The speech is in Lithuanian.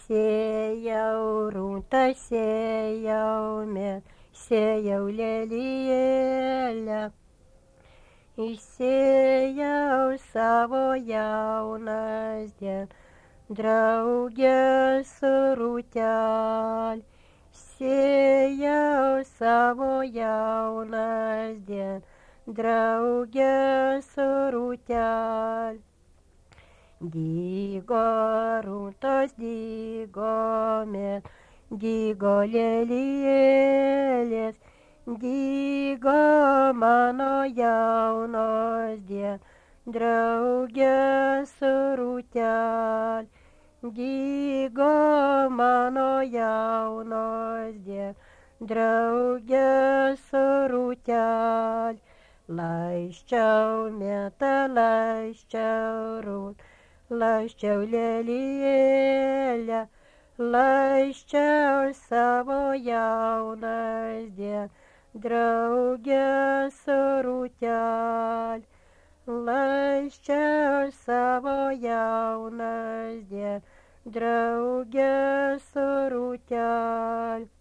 Sėjau rūtą, sėjau met, sėjau lelijėlę. Įsėjau savo jaunas dien, draugė su rūtelė. Sėjau savo jaunas dien, draugė su rūtelė. Dygo rūtos, dygo met, dygo lelijėlės, dygo mano jaunos dien, draugė su rūtelė. Dygo mano jaunos dien, draugė su rūtelė. Laisčiau metą, laisčiau rūt, laisčiau lelijėlę, laisčiau savo jaunas dien, draugė su rūtelė. Laisčiau savo jaunas dien, draugė su rūtelė.